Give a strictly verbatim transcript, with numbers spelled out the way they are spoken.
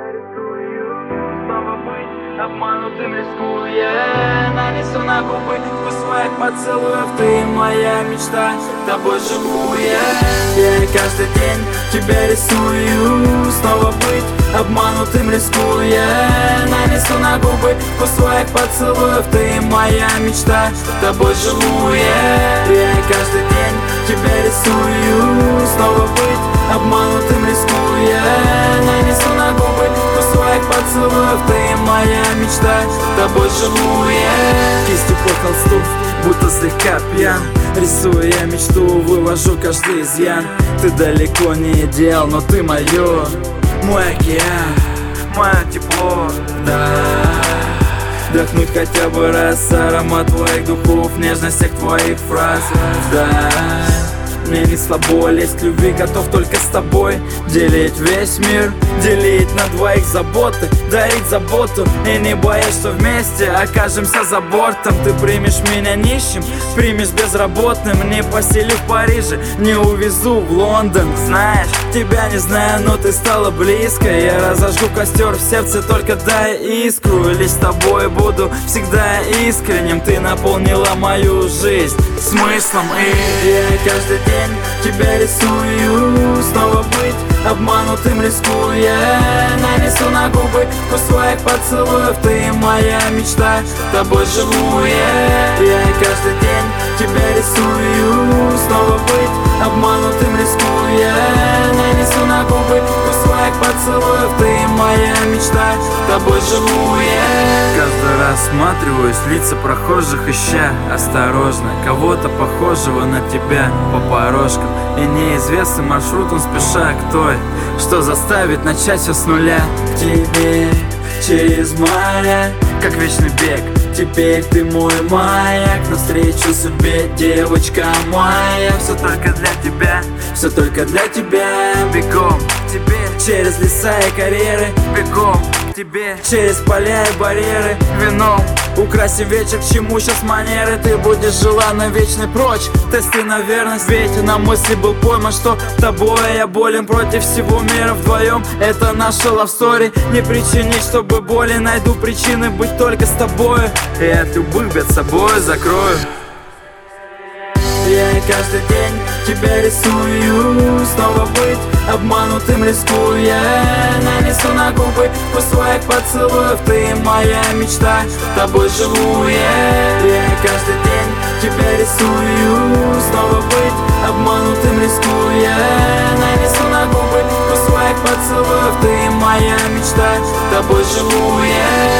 рисую, снова быть обманутым рискуя. Нанесу на губы вкус своих поцелуев. Ты моя мечта, тобой живу я. Я каждый день тебя рисую, снова быть обманутым рискуя. Нанесу на губы вкус своих поцелуев. Ты моя мечта, тобой живу я. Я каждый день тебя рисую, снова быть обманутым рискуя. Нанесу на губы вкус своих поцелуев. Ты моя мечта, тобой живу я. Кистью по холсту, будто слегка пьян, рисуя я мечту, вывожу каждый изъян. Ты далеко не идеал, но ты моё, мой океан, мое тепло, да. Вдохнуть хотя бы раз аромат твоих духов, нежностях твоих фраз, да. Мне не слабо лезть к любви, готов только с тобой делить весь мир, делить на двоих заботы, дарить заботу и не боясь, что вместе окажемся за бортом. Ты примешь меня нищим, примешь безработным, не поселю в Париже, не увезу в Лондон. Знаешь, тебя не знаю, но ты стала близко. Я разожгу костер в сердце, только дай искру. Лишь с тобой буду всегда искренним. Ты наполнила мою жизнь смыслом, и я каждый день тебя рисую, снова быть обманутым рискуя. Нанесу на губы вкус своих поцелуев. Ты моя мечта, тобой живу я. Я каждый день тебя рисую, снова быть обманутым рискуя. Нанесу на губы вкус своих поцелуев. Ты моя мечта, тобой живу я. Каждый раз всматриваюсь в лица прохожих, ища осторожно кого-то похожего на тебя по порожкам. И неизвестным маршрутом спеша к той, что заставит начать все с нуля. К тебе через моря, как вечный бег. Теперь ты мой маяк, навстречу судьбе, девочка моя. Все только для тебя, все только для тебя. Бегом к тебе через леса и карьеры, бегом к тебе через поля и барьеры. Вином украсим вечер, к чему сейчас манеры. Ты будешь желанной, вечной прочь тесты на верность. Ведь на мысли был пойман, что тобой я болен против всего мира вдвоем. Это наша love story, не причинить, чтобы боли. Найду причины быть только с тобой, и от любых бед собой закрою. Я каждый день тебя рисую, снова быть обманутым рискуя. Нанесу на губы вкус своих поцелуев. Ты моя мечта, тобой живу я. Я каждый день тебя рисую, снова быть обманутым рискуя. Нанесу на губы вкус своих поцелуев. Ты моя мечта, тобой живу я.